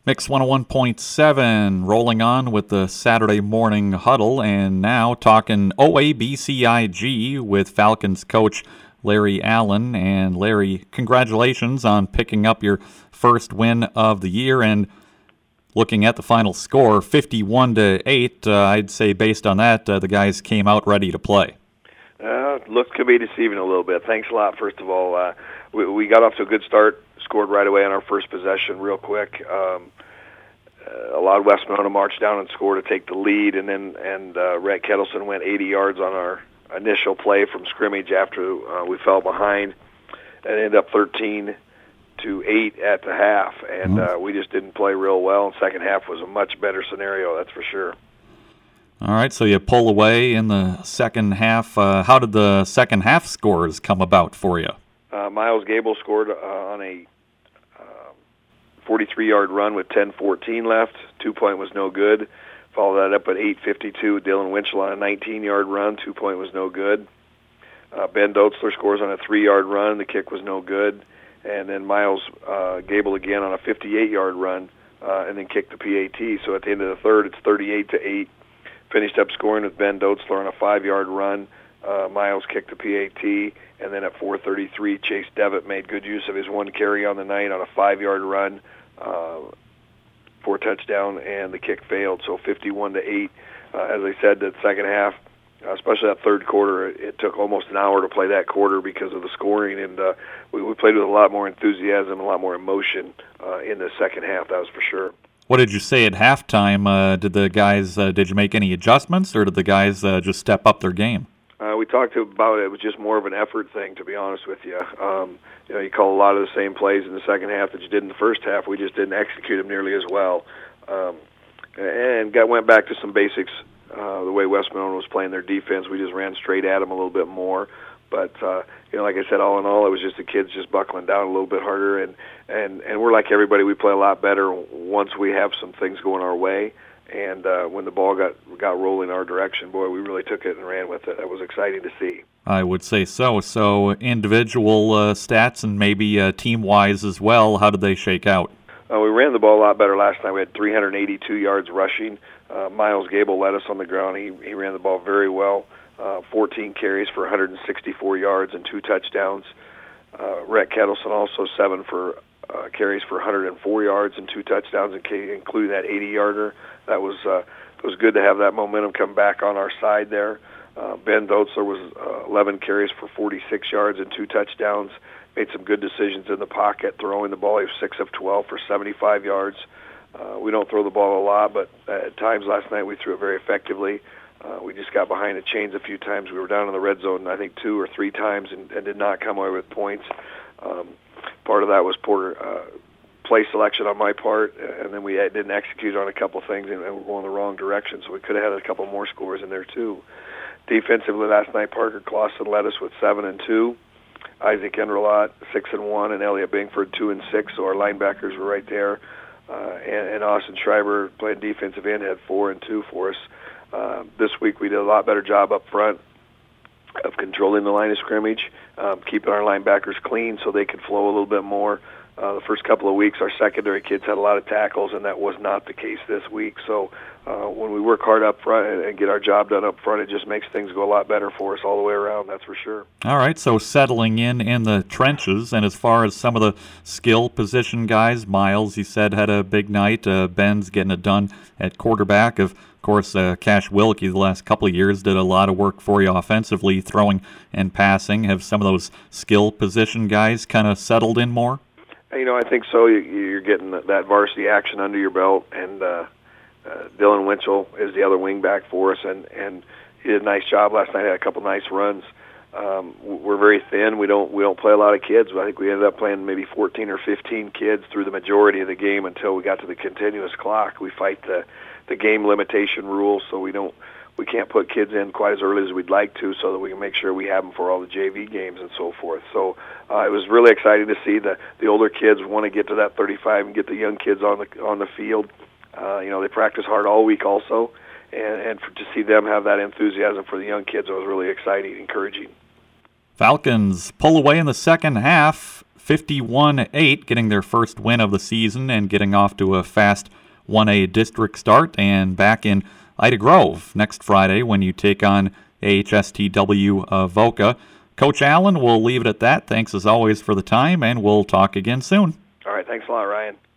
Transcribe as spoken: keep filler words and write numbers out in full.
Mix one oh one point seven, rolling on with the Saturday morning huddle, and now talking O A B C I G with Falcons coach Larry Allen. And Larry, congratulations on picking up your first win of the year. And looking at the final score, fifty-one to eight, uh, I'd say based on that, uh, the guys came out ready to play. Uh, looks could be deceiving a little bit. Thanks a lot, first of all. Uh, we, we got off to a good start, scored right away on our first possession real quick. Um, uh, allowed West Monona to march down and score to take the lead, and then and uh, Rhett Kettleson went eighty yards on our initial play from scrimmage after uh, we fell behind, and ended up thirteen to eight at the half, and uh, we just didn't play real well. And second half was a much better scenario, that's for sure. All right, so you pull away in the second half. Uh, how did the second half scores come about for you? Uh, Miles Gable scored uh, on a forty-three-yard run with ten fourteen left. Two-point was no good. Followed that up at eight fifty-two. Dylan Winchell on a nineteen-yard run. Two-point was no good. Uh, Ben Dotzler scores on a three-yard run. The kick was no good. And then Miles uh, Gable again on a fifty-eight-yard run, uh, and then kicked the P A T. So at the end of the third, it's thirty-eight to eight. Finished up scoring with Ben Dotzler on a five-yard run. Uh, Miles kicked the P A T, and then at four thirty-three, Chase Devitt made good use of his one carry on the night on a five-yard run uh, for a touchdown, and the kick failed. So fifty-one to eight. Uh, as I said, the second half, uh, especially that third quarter, it, it took almost an hour to play that quarter because of the scoring, and uh, we, we played with a lot more enthusiasm, a lot more emotion uh, in the second half. That was for sure. What did you say at halftime? Uh, did the guys? Uh, did you make any adjustments, or did the guys uh, just step up their game? Uh, we talked about it. It was just more of an effort thing, to be honest with you. Um, you know, you call a lot of the same plays in the second half that you did in the first half. We just didn't execute them nearly as well, um, and got went back to some basics. Uh, the way West Monona was playing their defense, we just ran straight at them a little bit more. But uh, you know, like I said, all in all, it was just the kids just buckling down a little bit harder, and and and we're like everybody. We play a lot better once we have some things going our way. And uh, when the ball got got rolling our direction, boy, we really took it and ran with it. That was exciting to see. I would say so. So individual uh, stats and maybe uh, team-wise as well, how did they shake out? Uh, we ran the ball a lot better last night. We had three hundred eighty-two yards rushing. Uh, Miles Gable led us on the ground. He, he ran the ball very well. Uh, fourteen carries for one hundred sixty-four yards and two touchdowns. Uh, Rhett Kettleson also seven for uh, carries for one hundred four yards and two touchdowns, including that eighty-yarder. That was uh, it was good to have that momentum come back on our side there. Uh, Ben Dotzler was uh, eleven carries for forty-six yards and two touchdowns. Made some good decisions in the pocket, throwing the ball. He was six of twelve for seventy-five yards. Uh, we don't throw the ball a lot, but at times last night we threw it very effectively. Uh, we just got behind the chains a few times. We were down in the red zone, I think, two or three times and, and did not come away with points. Um, part of that was poor uh, play selection on my part, and then we didn't execute on a couple things, and we were going the wrong direction, so we could have had a couple more scores in there, too. Defensively last night, Parker Clausen led us with seven and two. Isaac Enrelot, six and one, and Elliot Bingford, two and six, so our linebackers were right there. Uh, and, and Austin Schreiber, playing defensive end, had four and two for us. Uh, this week we did a lot better job up front of controlling the line of scrimmage, um, keeping our linebackers clean so they could flow a little bit more. Uh, the first couple of weeks, our secondary kids had a lot of tackles, and that was not the case this week. So uh, when we work hard up front and, and get our job done up front, it just makes things go a lot better for us all the way around, that's for sure. All right, so settling in in the trenches, and as far as some of the skill position guys, Miles, you said, had a big night. Uh, Ben's getting it done at quarterback. Of course, uh, Cash Wilkie the last couple of years did a lot of work for you offensively, throwing and passing. Have some of those skill position guys kind of settled in more? You know, I think so. You're getting that varsity action under your belt, and uh, uh, Dylan Winchell is the other wingback for us, and, and he did a nice job last night. Had a couple nice runs. Um, we're very thin. We don't we don't play a lot of kids. I think we ended up playing maybe fourteen or fifteen kids through the majority of the game until we got to the continuous clock. We fight the the game limitation rules, so we don't. We can't put kids in quite as early as we'd like to so that we can make sure we have them for all the J V games and so forth. So uh, it was really exciting to see the, the older kids want to get to that thirty-five and get the young kids on the on the field. Uh, you know, they practice hard all week also, and, and for, to see them have that enthusiasm for the young kids, it was really exciting, encouraging. Falcons pull away in the second half, fifty-one eight, getting their first win of the season and getting off to a fast one A district start, and back in Ida Grove next Friday when you take on A H S T W Avoca. Coach Allen, we'll leave it at that. Thanks as always for the time, and we'll talk again soon. All right, thanks a lot, Ryan.